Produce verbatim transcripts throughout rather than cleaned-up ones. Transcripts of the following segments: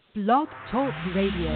Blog Talk Radio.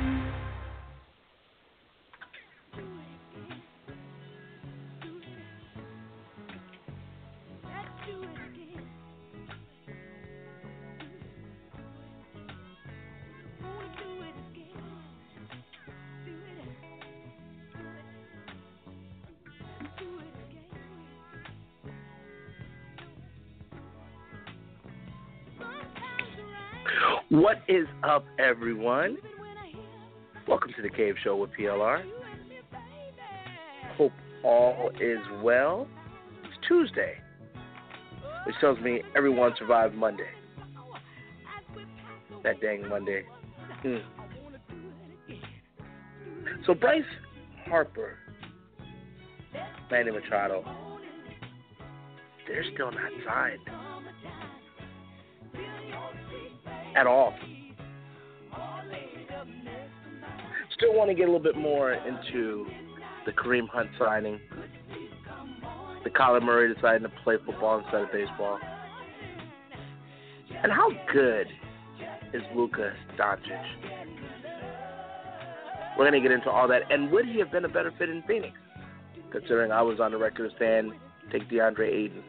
What is up, everyone? Welcome to the Cave Show with P L R. Hope all is well. It's Tuesday, which tells me everyone survived Monday. That dang Monday. Hmm. So Bryce Harper, Manny Machado, they're still not signed. At all. Still want to get a little bit more into the Kareem Hunt signing, the Kyler Murray deciding to play football instead of baseball, and how good is Luka Doncic? We're going to get into all that, and would he have been a better fit in Phoenix, considering I was on the record as saying take DeAndre Ayton.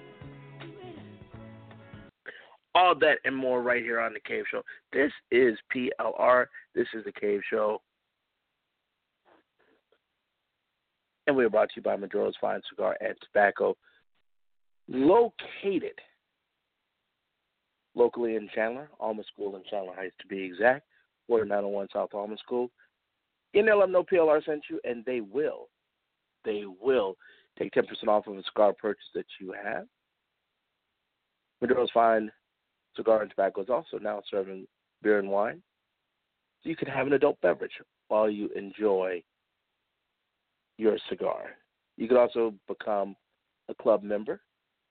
All that and more right here on The Cave Show. This is P L R. This is The Cave Show. And we are brought to you by Maduro's Fine Cigar and Tobacco. Located locally in Chandler, Alma School in Chandler Heights to be exact, forty-nine oh one South Alma School. You know, let them know P L R sent you, and they will. They will take ten percent off of a cigar purchase that you have. Maduro's Fine Cigar and Tobacco is also now serving beer and wine, so you can have an adult beverage while you enjoy your cigar. You can also become a club member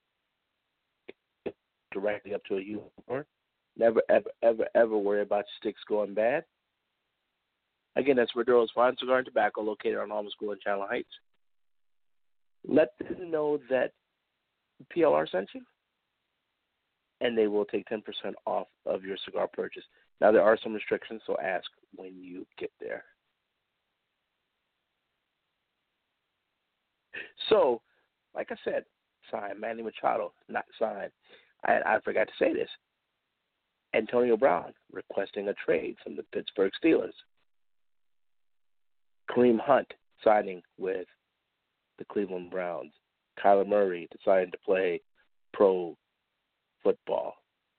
directly up to a uniform. Never, ever, ever, ever worry about your sticks going bad. Again, that's Maduro's Fine Cigar and Tobacco, located on Alma School in Chandler Heights. Let them know that P L R sent you, and they will take ten percent off of your cigar purchase. Now, there are some restrictions, so ask when you get there. So, like I said, sign Manny Machado, not signed. I, I forgot to say this. Antonio Brown requesting a trade from the Pittsburgh Steelers. Kareem Hunt signing with the Cleveland Browns. Kyler Murray deciding to play pro football.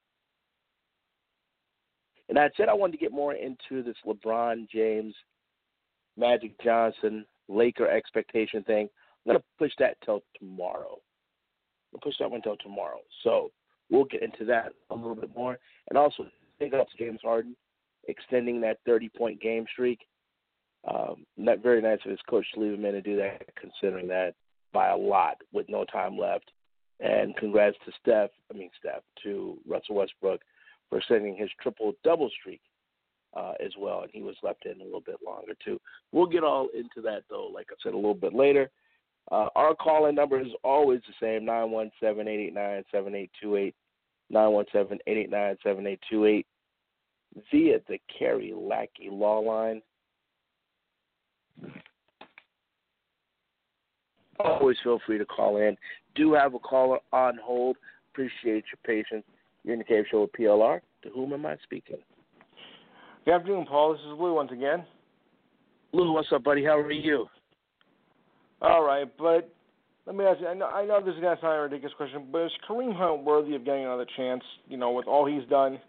And that said, I wanted to get more into this LeBron James, Magic Johnson, Laker expectation thing. I'm going to push that till tomorrow. We'll push that one till tomorrow. So we'll get into that a little bit more. And also, think up to James Harden, extending that thirty-point game streak. Um, not very nice of his coach to leave him in and do that, considering that by a lot with no time left. And congrats to Steph, I mean Steph, to Russell Westbrook for extending his triple-double streak uh, as well, and he was left in a little bit longer too. We'll get all into that, though, like I said, a little bit later. Uh, our call-in number is always the same, nine one seven, eight eight nine, seven eight two eight, nine one seven, eight eight nine, seven eight two eight, via the Kerry Lackey Law Line. Always feel free to call in. Do have a caller on hold. Appreciate your patience. You're in the Cave Show with P L R. To whom am I speaking? Good afternoon, Paul. This is Lou once again. Lou, what's up, buddy? How are you? All right, but let me ask you. I know, I know this is going to sound a ridiculous question, but is Kareem Hunt worthy of getting another chance, you know, with all he's done?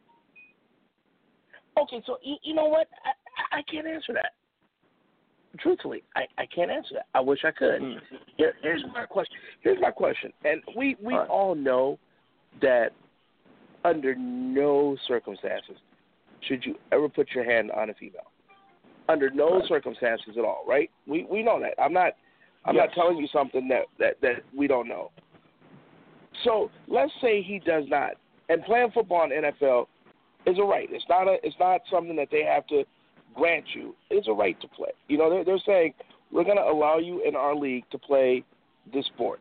Okay, so you, you know what? I, I can't answer that. Truthfully, I, I can't answer that. I wish I could. Mm. Here, here's my question. Here's my question. And we, we all, right. all know that under no circumstances should you ever put your hand on a female. Under no right. circumstances at all, right? We we know that. I'm not I'm yes. not telling you something that, that, that we don't know. So let's say he does not. And playing football in the N F L is a right. It's not a it's not something that they have to grant you. It's a right to play. You know, they're, they're saying, we're going to allow you in our league to play this sport.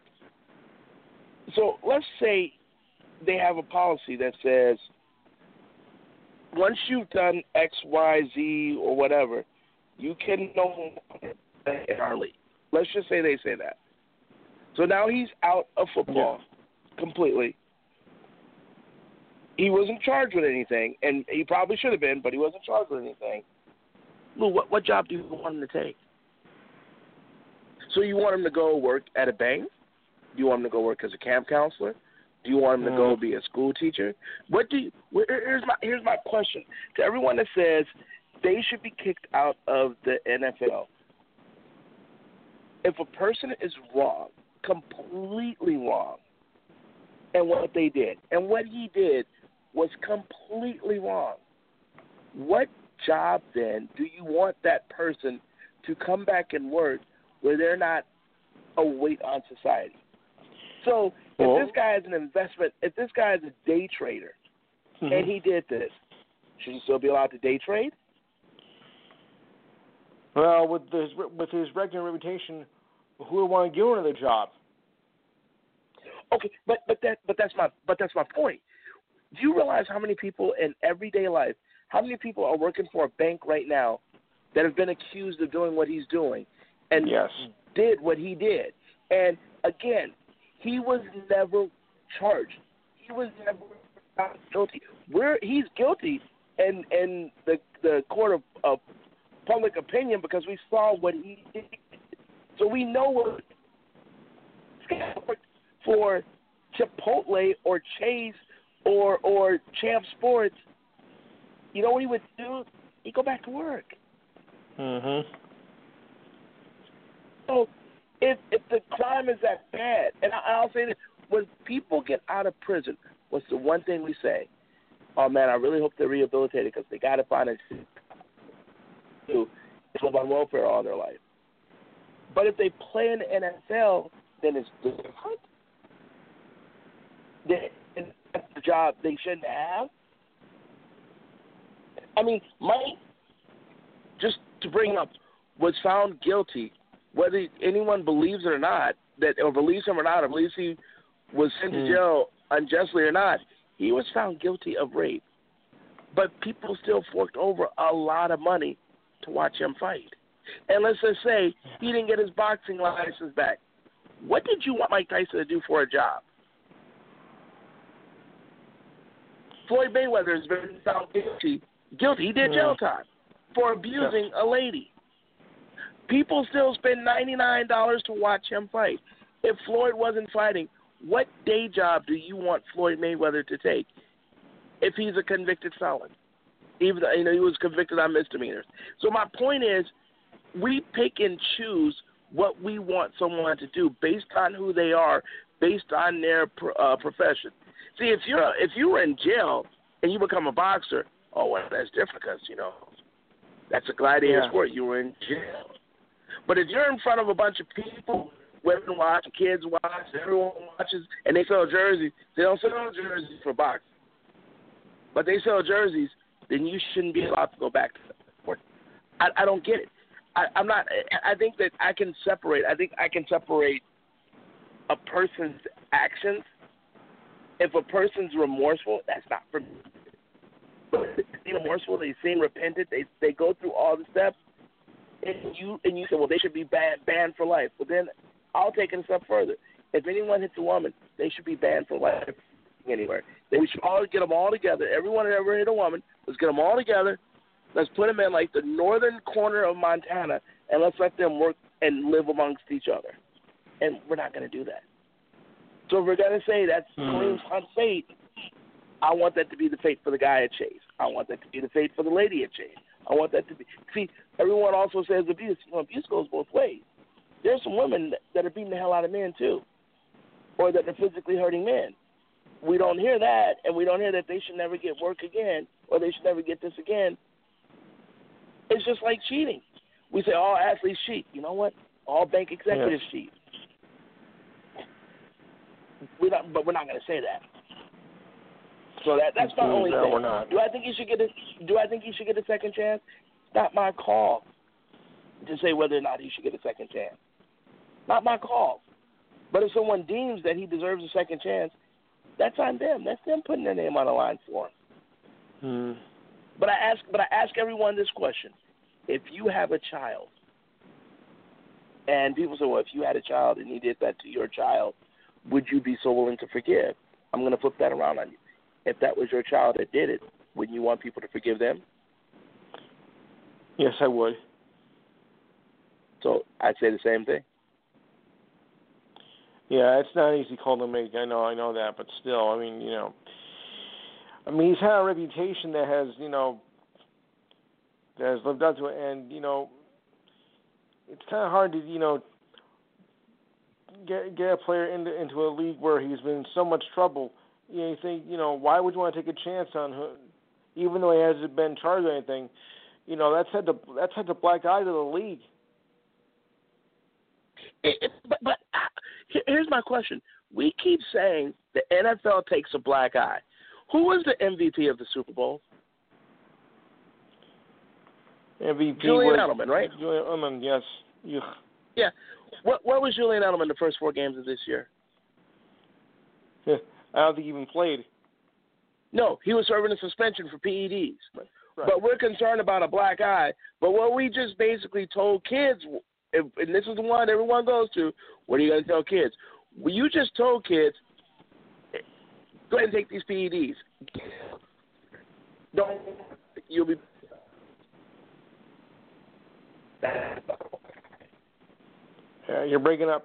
So let's say they have a policy that says, once you've done X, Y, Z, or whatever, you can no longer play in our league. Let's just say they say that. So now he's out of football yeah. completely. He wasn't charged with anything, and he probably should have been, but he wasn't charged with anything. Lou, what, what job do you want him to take? So you want him to go work at a bank? Do you want him to go work as a camp counselor? Do you want him to go be a school teacher? What do you, here's my here's my question to everyone that says they should be kicked out of the N F L. If a person is wrong, completely wrong, and what they did, and what he did was completely wrong, what job then do you want that person to come back and work where they're not a weight on society? So if well, this guy is an investment, if this guy is a day trader, mm-hmm. and he did this, should he still be allowed to day trade? Well, with his with his regular reputation, who would want to give him another job? Okay, but but that but that's my but that's my point. Do you realize how many people in everyday life, how many people are working for a bank right now that have been accused of doing what he's doing and yes. did what he did? And again, he was never charged. He was never found guilty. We're, he's guilty in, in the, the court of, of public opinion because we saw what he did. So we know what for Chipotle or Chase or or Champ Sports, you know what he would do? He'd go back to work. Mm-hmm. So if if the crime is that bad, and I, I'll say this, when people get out of prison, what's the one thing we say? Oh, man, I really hope they're rehabilitated because they got to find a to live on welfare all their life. But if they play in the N F L, then it's different. Then that's the job they shouldn't have. I mean, Mike, just to bring up, was found guilty, whether anyone believes it or not, that or believes him or not, or believes he was sent mm. to jail unjustly or not, he was found guilty of rape. But people still forked over a lot of money to watch him fight. And let's just say he didn't get his boxing license back. What did you want Mike Tyson to do for a job? Floyd Mayweather has been found guilty. Guilty. He did jail time for abusing a lady. People still spend ninety-nine dollars to watch him fight. If Floyd wasn't fighting, what day job do you want Floyd Mayweather to take if he's a convicted felon? Even though, you know, he was convicted on misdemeanors. So my point is, we pick and choose what we want someone to do based on who they are, based on their uh, profession. See, if you're if you were in jail and you become a boxer, oh, well, that's different because, you know, that's a gladiator yeah. sport. You were in jail. But if you're in front of a bunch of people, women watch, kids watch, everyone watches, and they sell jerseys, they don't sell jerseys for boxing. But they sell jerseys, then you shouldn't be allowed to go back to the sport. I, I don't get it. I, I'm not. I think that I can separate. I think I can separate a person's actions. If a person's remorseful, that's not for me. But if they're remorseful, they seem repentant, they they go through all the steps, and you and you say, well, they should be banned banned for life. Well, then I'll take it a step further. If anyone hits a woman, they should be banned for life anywhere. Then we should all get them all together. Everyone that ever hit a woman, let's get them all together. Let's put them in like the northern corner of Montana, and let's let them work and live amongst each other. And we're not going to do that. So if we're going to say that's mm-hmm. Kareem's Hunt fate, I want that to be the fate for the guy at Chase. I want that to be the fate for the lady at Chase. I want that to be. See, everyone also says abuse. You know, abuse goes both ways. There's some women that, that are beating the hell out of men too, or that are physically hurting men. We don't hear that, and we don't hear that they should never get work again, or they should never get this again. It's just like cheating. We say all athletes cheat. You know what? All bank executives yes. cheat. We're not, but we're not going to say that. So that that's my only no, thing. We're not. Do I think you should get a Do I think he should get a second chance? It's not my call to say whether or not he should get a second chance. Not my call. But if someone deems that he deserves a second chance, that's on them. That's them putting their name on the line for him. Hmm. but I ask, but I ask everyone this question: if you have a child, and people say, well, if you had a child and you did that to your child, would you be so willing to forgive? I'm going to flip that around on you. If that was your child that did it, wouldn't you want people to forgive them? Yes, I would. So I'd say the same thing. Yeah, it's not an easy call to make. I know, I know that, but still, I mean, you know, I mean, he's had a reputation that has, you know, that has lived up to it, and you know, it's kind of hard to, you know, get get a player into into a league where he's been in so much trouble. You know, you think, you know, why would you want to take a chance on him, even though he hasn't been charged or anything? You know, that's had to that's had to black eye to the league. It, it, but, but here's my question. We keep saying the N F L takes a black eye. Who was the M V P of the Super Bowl? M V P Julian was, Edelman, right? Julian Edelman, yes. Ugh. Yeah. What, where was Julian Edelman the first four games of this year? I don't think he even played. No, he was serving a suspension for P E Ds. Right. But we're concerned about a black eye. But what we just basically told kids, if, and this is the one everyone goes to, what are you going to tell kids? Well, you just told kids, go ahead and take these P E Ds. Don't, you'll be. Yeah, you're breaking up.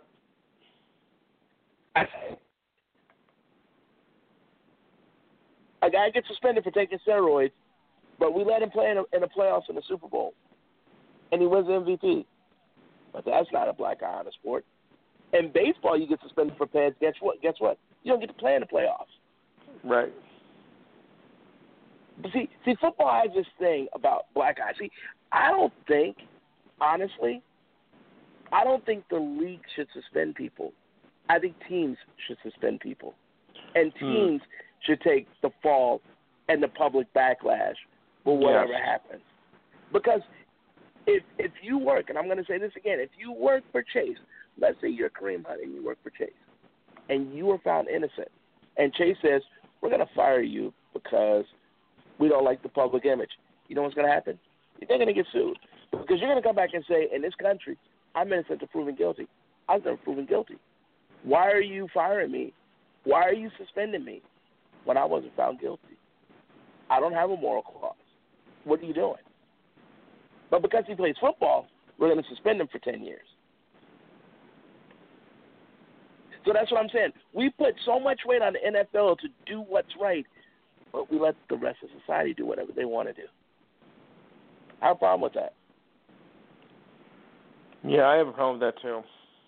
A guy gets suspended for taking steroids, but we let him play in, a, in the playoffs in the Super Bowl, and he wins the M V P. But that's not a black eye on a sport. In baseball, you get suspended for pads. Guess what? Guess what? You don't get to play in the playoffs. Right. But see, see, football has this thing about black eye. See, I don't think, honestly, I don't think the league should suspend people. I think teams should suspend people, and teams hmm. should take the fall and the public backlash for whatever yes. happens. Because if if you work, and I'm going to say this again, if you work for Chase, let's say you're Kareem Hunt and you work for Chase, and you are found innocent, and Chase says, we're going to fire you because we don't like the public image. You know what's going to happen? You're going to get sued. Because you're going to come back and say, in this country, I'm innocent to proven guilty. I was never proven guilty. Why are you firing me? Why are you suspending me when I wasn't found guilty? I don't have a moral clause. What are you doing? But because he plays football, we're going to suspend him for ten years. So that's what I'm saying. We put so much weight on the N F L to do what's right, but we let the rest of society do whatever they want to do. I have a problem with that. Yeah, I have a problem with that too.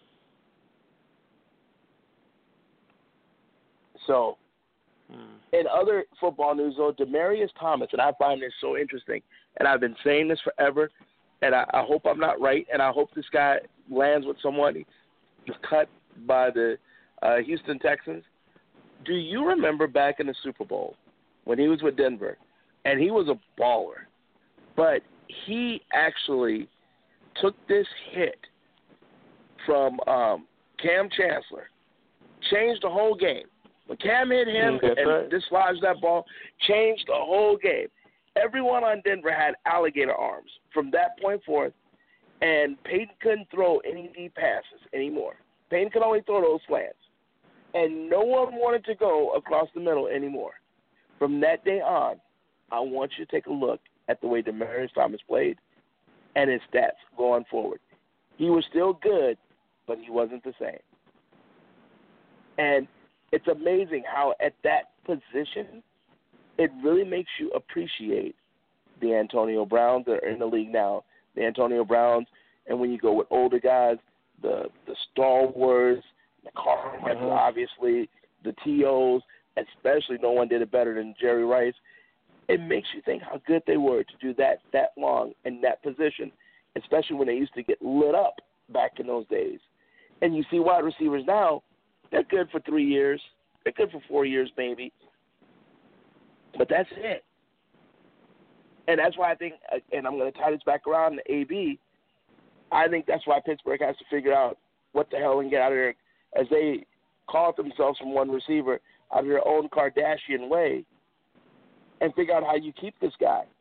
So, hmm. in other football news, though, Demaryius Thomas, and I find this so interesting, and I've been saying this forever, and I, I hope I'm not right, and I hope this guy lands with someone. He's cut by the uh, Houston Texans. Do you remember back in the Super Bowl when he was with Denver, and he was a baller, but he actually took this hit from um, Cam Chancellor, changed the whole game. When Cam hit him That's and right. dislodged that ball, changed the whole game. Everyone on Denver had alligator arms from that point forth, and Peyton couldn't throw any deep passes anymore. Peyton could only throw those slants. And no one wanted to go across the middle anymore. From that day on, I want you to take a look at the way Demaryius Thomas played and his stats going forward. He was still good, but he wasn't the same. And it's amazing how at that position, it really makes you appreciate the Antonio Browns that are in the league now. The Antonio Browns, and when you go with older guys, the the stalwarts, the Carl, uh-huh. obviously, the T Os, especially no one did it better than Jerry Rice. It makes you think how good they were to do that that long in that position, especially when they used to get lit up back in those days. And you see wide receivers now, they're good for three years. They're good for four years maybe. But that's it. And that's why I think, and I'm going to tie this back around to A B, I think that's why Pittsburgh has to figure out what the hell and get out of there as they call themselves from one receiver out of their own Kardashian way and figure out how you keep this guy.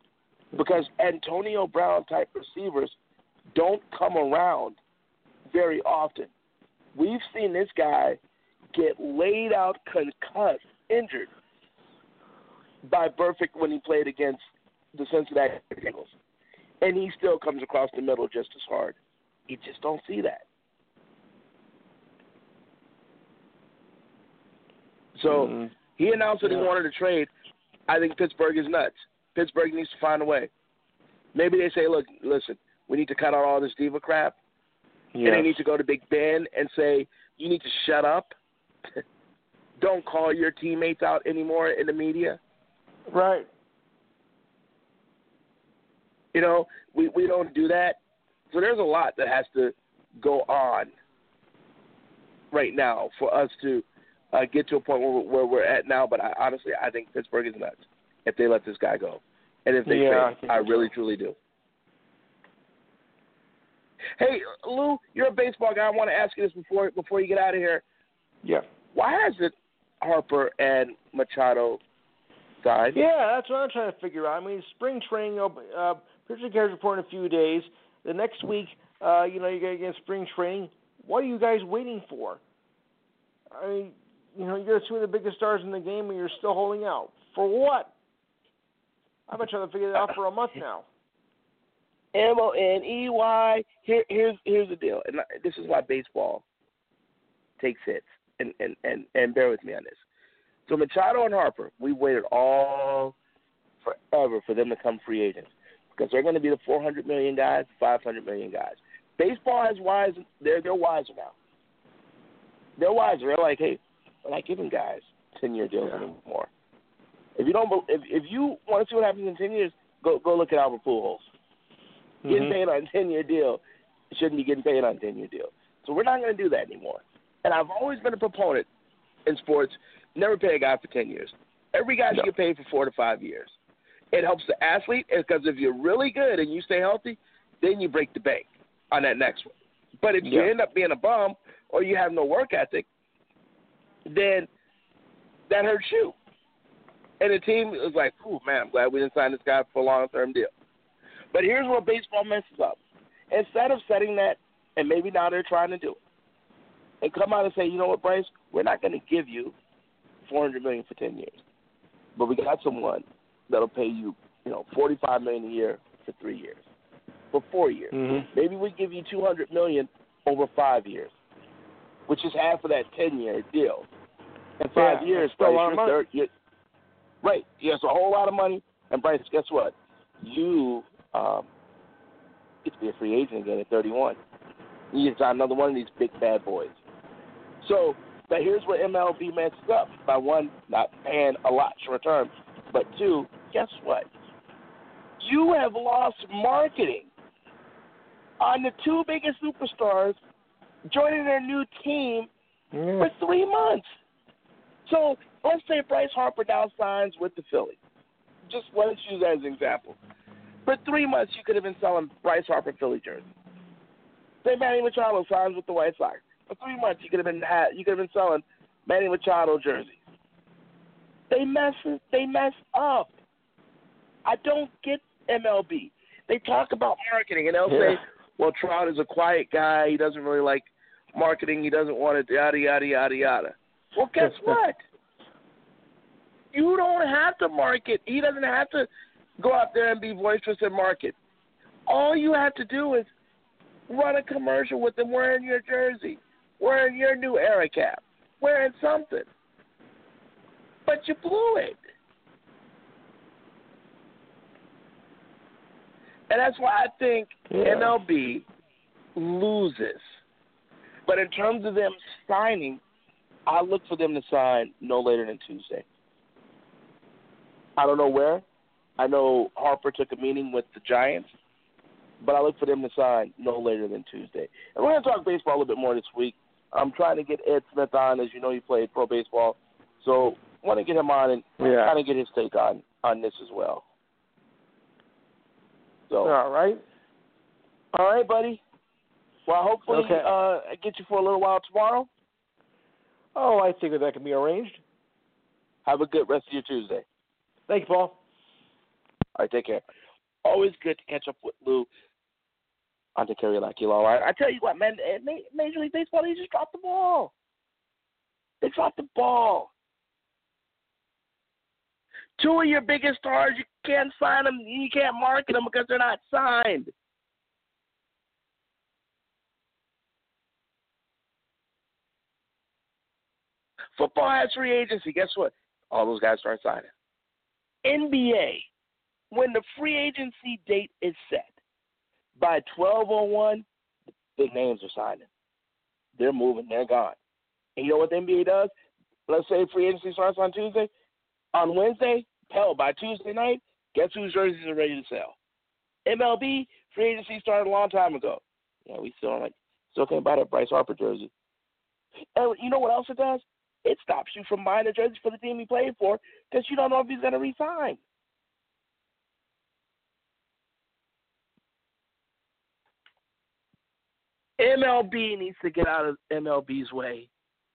because Antonio Brown type receivers don't come around very often. We've seen this guy get laid out, concussed, injured by Burfict when he played against the Cincinnati Bengals. And he still comes across the middle just as hard. You just don't see that. So mm-hmm. he announced that yeah. he wanted to trade. I think Pittsburgh is nuts. Pittsburgh needs to find a way. Maybe they say, look, listen, we need to cut out all this diva crap. Yes. And they need to go to Big Ben and say, you need to shut up. Don't call your teammates out anymore in the media. Right. You know, we, we don't do that. So there's a lot that has to go on right now for us to uh, get to a point where, where we're at now. But I, honestly, I think Pittsburgh is nuts if they let this guy go. And if they yeah, trade, I, I really, truly do. Hey, Lou, you're a baseball guy. I want to ask you this before before you get out of here. Yeah. Why hasn't Harper and Machado signed? Yeah, that's what I'm trying to figure out. I mean, spring training, uh, pitching cares report in a few days. The next week, uh, you know, you got to get spring training. What are you guys waiting for? I mean, you know, you're two of the biggest stars in the game, and you're still holding out. For what? I've been trying to figure that out for a month now. M O N E Y. Here, here's here's the deal, and this is why baseball takes hits, and, and, and, and bear with me on this. So Machado and Harper, we waited all forever for them to come free agents because they're going to be the four hundred million guys, five hundred million guys. Baseball has wise. They're they're wiser now. They're wiser. They're like, hey, we're not giving guys ten-year deals yeah. anymore. If you don't, if if you want to see what happens in ten years, go go look at Albert Pujols. Mm-hmm. Getting paid on a ten-year deal shouldn't be getting paid on a ten-year deal. So we're not going to do that anymore. And I've always been a proponent in sports, never pay a guy for ten years. Every guy should no. get paid for four to five years. It helps the athlete because if you're really good and you stay healthy, then you break the bank on that next one. But if yeah. you end up being a bum or you have no work ethic, then that hurts you. And the team is like, oh, man, I'm glad we didn't sign this guy for a long-term deal. But here's where baseball messes up. Instead of setting that, and maybe now they're trying to do it, and come out and say, you know what, Bryce, we're not going to give you four hundred million dollars for ten years. But we got someone that'll pay you, you know, forty-five million dollars a year for three years, for four years. Mm-hmm. Maybe we give you two hundred million dollars over five years, which is half of that ten-year deal. In five yeah, years, Bryce, you're third, you're, right, yes, a whole lot of money. And, Bryce, guess what? You um, get to be a free agent again at thirty-one. You get to sign another one of these big bad boys. So, but here's where M L B messes up. By one, not paying a lot short term, but two, guess what? You have lost marketing on the two biggest superstars joining their new team yeah. for three months. So let's say Bryce Harper now signs with the Phillies. Just let's use that as an example. For three months, you could have been selling Bryce Harper Philly jerseys. Say Manny Machado signs with the White Sox. For three months, you could have been you could have been selling Manny Machado jerseys. They mess they mess up. I don't get M L B. They talk about marketing and they'll yeah. say, "Well, Trout is a quiet guy. He doesn't really like marketing. He doesn't want to yada yada yada yada." Well, guess what? You don't have to market. He doesn't have to go out there and be boisterous and market. All you have to do is run a commercial with them wearing your jersey, wearing your new era cap, wearing something. But you blew it. And that's why I think yeah. M L B loses. But in terms of them signing, I look for them to sign no later than Tuesday. I don't know where. I know Harper took a meeting with the Giants, but I look for them to sign no later than Tuesday. And we're going to talk baseball a little bit more this week. I'm trying to get Ed Smith on. As you know, he played pro baseball. So I want to get him on and yeah. kind of get his take on, on this as well. So, all right. All right, buddy. Well, hopefully okay. uh, I get you for a little while tomorrow. Oh, I think that can be arranged. Have a good rest of your Tuesday. Thank you, Paul. All right, take care. Always good to catch up with Lou on the Karaoke Law. I, I tell you what, man, Major League Baseball, they just dropped the ball. They dropped the ball. Two of your biggest stars, you can't sign them, you can't market them because they're not signed. Football has free agency. Guess what? All those guys start signing. N B A, when the free agency date is set, by twelve oh one, the big names are signing. They're moving. They're gone. And you know what the N B A does? Let's say free agency starts on Tuesday. On Wednesday, hell, by Tuesday night, guess whose jerseys are ready to sell? M L B, free agency started a long time ago. Yeah, we still like still can't buy that Bryce Harper jersey. And you know what else it does? It stops you from buying a jersey for the team he played for because you don't know if he's going to re-sign. M L B needs to get out of M L B's way.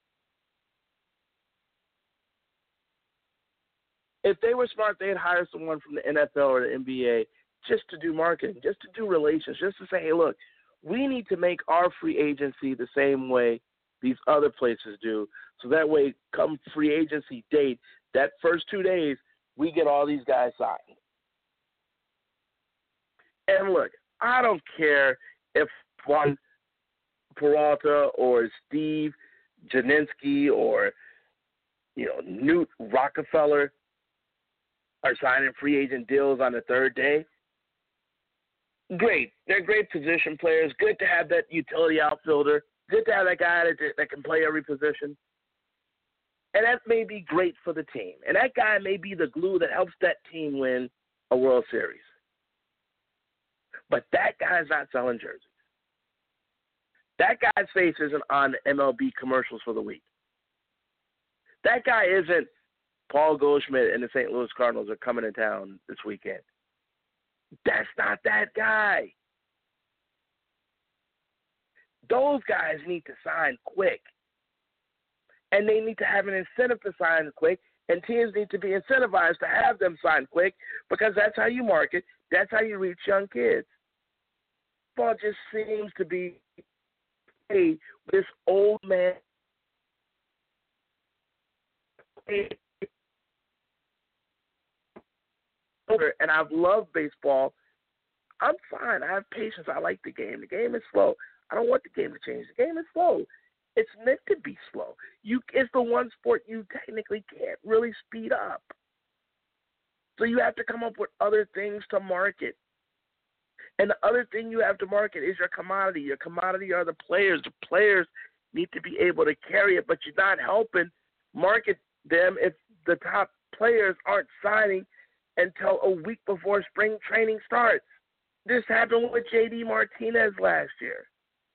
If they were smart, they'd hire someone from the N F L or the N B A just to do marketing, just to do relations, just to say, hey, look, we need to make our free agency the same way these other places do. So that way, come free agency date, that first two days, we get all these guys signed. And look, I don't care if Juan Peralta or Steve Janinski or, you know, Newt Rockefeller are signing free agent deals on the third day. Great. They're great position players. Good to have that utility outfielder. Good to have that guy that, that can play every position. And that may be great for the team. And that guy may be the glue that helps that team win a World Series. But that guy's not selling jerseys. That guy's face isn't on M L B commercials for the week. That guy isn't Paul Goldschmidt and the Saint Louis Cardinals are coming to town this weekend. That's not that guy. Those guys need to sign quick. And they need to have an incentive to sign quick, and teams need to be incentivized to have them sign quick because that's how you market. That's how you reach young kids. Ball just seems to be hey, this old man. And I've loved baseball. I'm fine. I have patience. I like the game. The game is slow. I don't want the game to change. The game is slow. It's meant to be slow. You, it's the one sport you technically can't really speed up. So you have to come up with other things to market. And the other thing you have to market is your commodity. Your commodity are the players. The players need to be able to carry it, but you're not helping market them if the top players aren't signing until a week before spring training starts. This happened with J D Martinez last year.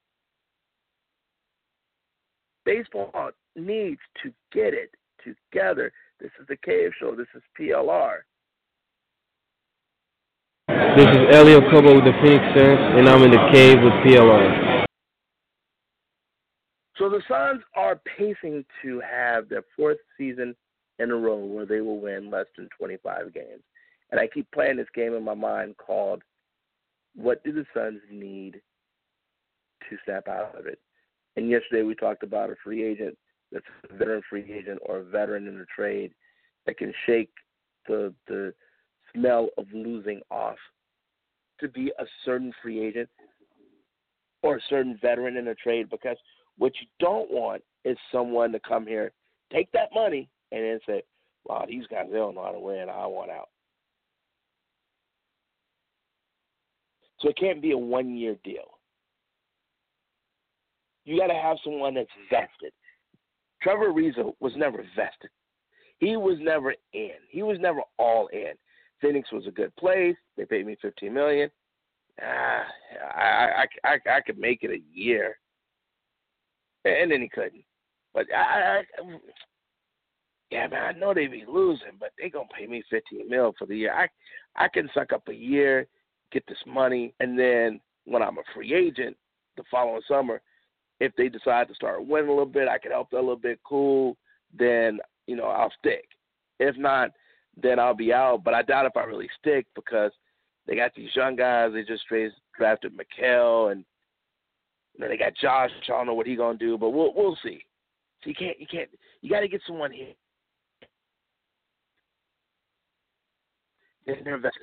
Baseball needs to get it together. This is the Cave Show. This is P L R. This is Elio Cobo with the Phoenix Suns, and I'm in the Cave with P L R. So the Suns are pacing to have their fourth season in a row where they will win less than twenty-five games. And I keep playing this game in my mind called, what do the Suns need to snap out of it? And yesterday we talked about a free agent that's a veteran free agent or a veteran in a trade that can shake the the smell of losing off to be a certain free agent or a certain veteran in a trade, because what you don't want is someone to come here, take that money, and then say, wow, these guys, they don't know how to win. I want out. So it can't be a one-year deal. You got to have someone that's vested. Trevor Ariza was never vested. He was never in. He was never all in. Phoenix was a good place. They paid me fifteen million dollars. Ah, I, I, I, I could make it a year. And then he couldn't. But, I, I, yeah, man, I know they be losing, but they going to pay me fifteen mil for the year. I, I can suck up a year, get this money, and then when I'm a free agent the following summer, if they decide to start winning a little bit, I can help them a little bit, cool, then, you know, I'll stick. If not, then I'll be out. But I doubt if I really stick, because They got these young guys. They just straight drafted Mikal, and you know, they got Josh. I don't know what he's gonna do, but we'll we'll see. So you can't you can't you got to get someone here. Then they're invested.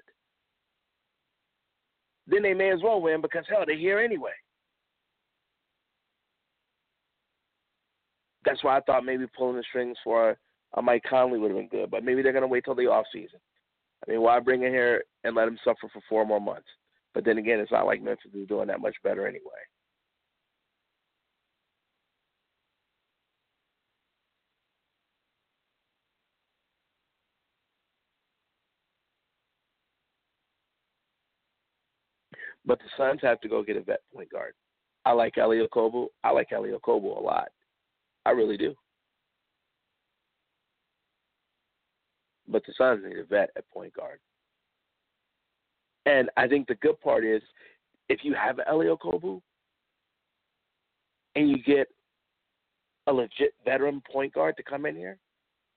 Then they may as well win because hell, they're here anyway. That's why I thought maybe pulling the strings for a Mike Conley would have been good, but maybe they're gonna wait till the off season. I mean, why bring him here and let him suffer for four more months? But then again, it's not like Memphis is doing that much better anyway. But the Suns have to go get a vet point guard. I like Elie Okobo. I like Elie Okobo a lot. I really do. But the Suns need a vet at point guard. And I think the good part is if you have Elie Okobo and you get a legit veteran point guard to come in here,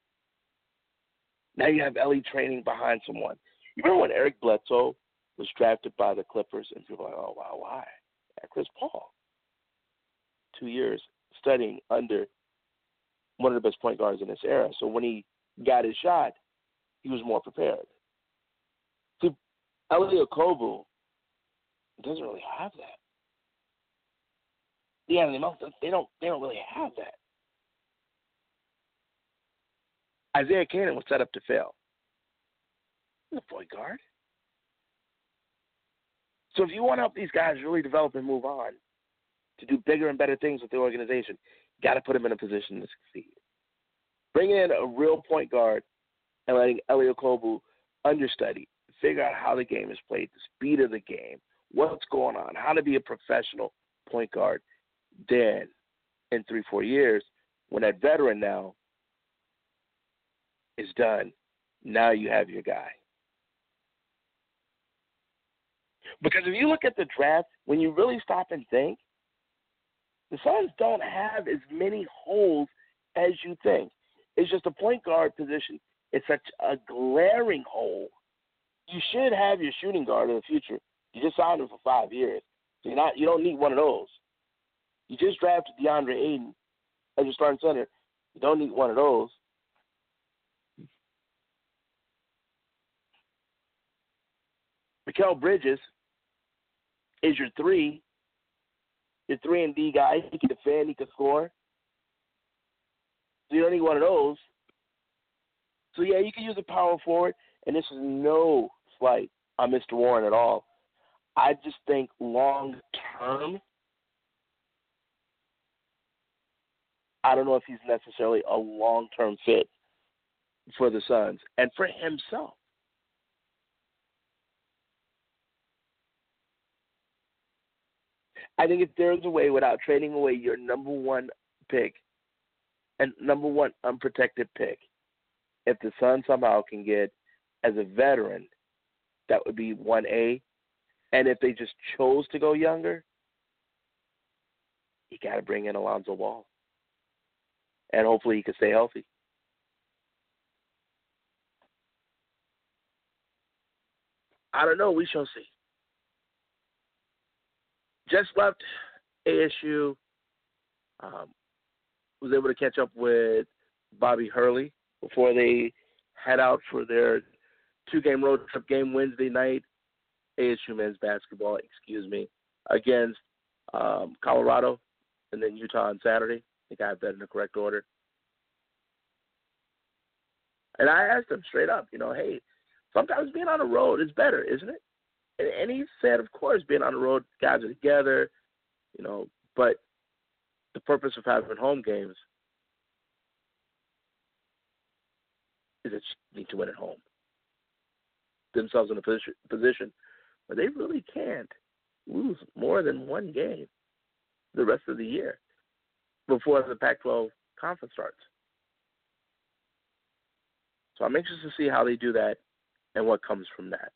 now you have Elie training behind someone. You remember when Eric Bledsoe was drafted by the Clippers, and people were like, oh, wow, why? Yeah, Chris Paul. Two years studying under one of the best point guards in this era. So when he got his shot, he was more prepared. See, Elie Okobo doesn't really have that. Yeah, they don't, they don't really have that. Isaiah Canaan was set up to fail. He's a point guard. So if you want to help these guys really develop and move on to do bigger and better things with the organization, you got to put them in a position to succeed. Bringing in a real point guard and letting Elie Okobo understudy, figure out how the game is played, the speed of the game, what's going on, how to be a professional point guard. Then, in three, four years, when that veteran now is done, now you have your guy. Because if you look at the draft, when you really stop and think, the Suns don't have as many holes as you think. It's just a point guard position. It's such a glaring hole. You should have your shooting guard in the future. You just signed him for five years. So you're not, you don't need one of those. You just drafted DeAndre Ayton as your starting center. You don't need one of those. Mikal Bridges is your three, your three and D guy. He can defend, he can score. So you don't need one of those. So yeah, you can use a power forward, and this is no slight on Mister Warren at all. I just think long term, I don't know if he's necessarily a long term fit for the Suns and for himself. I think if there's a way without trading away your number one pick and number one unprotected pick, if the Suns somehow can get as a veteran, that would be one A. And if they just chose to go younger, you got to bring in Alonzo Ball. And hopefully he can stay healthy. I don't know. We shall see. Just left A S U. Um, was able to catch up with Bobby Hurley before they head out for their two-game road trip game Wednesday night. A S U men's basketball, excuse me, against um, Colorado and then Utah on Saturday. I think I have that in the correct order. And I asked him straight up, you know, hey, sometimes being on the road is better, isn't it? And, and he said, of course, being on the road, guys are together, you know, but the purpose of having home games is that you need to win at home. Themselves in a position, position where they really can't lose more than one game the rest of the year before the Pac twelve conference starts. So I'm anxious to see how they do that and what comes from that.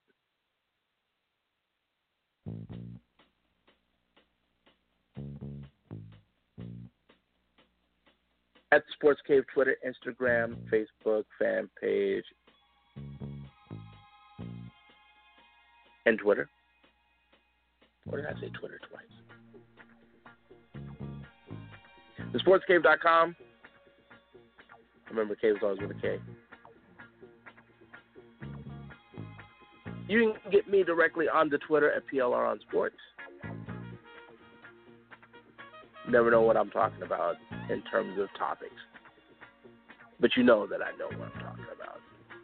At the Sports Cave, Twitter, Instagram, Facebook, fan page. and Twitter. Or did I say Twitter twice? the sports cave dot com. Remember, cave is always with a K. You can get me directly on the Twitter at P L R on Sports. Never know what I'm talking about in terms of topics. But you know that I know what I'm talking about.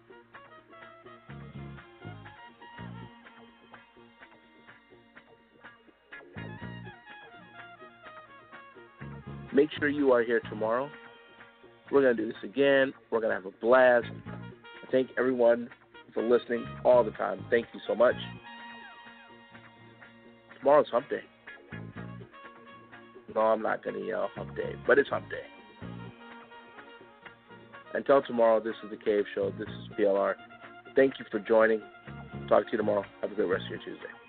Make sure you are here tomorrow. We're going to do this again. We're going to have a blast. I thank everyone for listening all the time. Thank you so much. Tomorrow's hump day. No, I'm not going to yell hump day, but it's hump day. Until tomorrow, this is The Cave Show. This is P L R. Thank you for joining. Talk to you tomorrow. Have a good rest of your Tuesday.